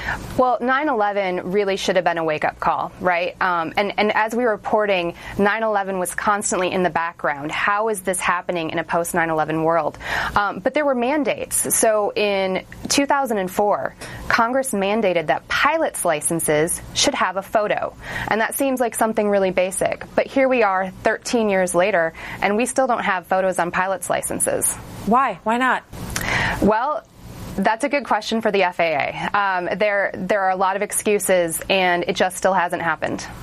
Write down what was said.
Well, 9/11 really should have been a wake-up call, right? And as we were reporting, 9/11 was constantly in the background. How is this happening in a post-9/11 world? But there were mandates. So in 2004, Congress mandated that pilots' licenses should have a photo. And that seems like something really basic. But here we are 13 years later, and we still don't have photos on pilots' licenses. Why? Why not? Well, that's a good question for the FAA. There are a lot of excuses, and it just still hasn't happened.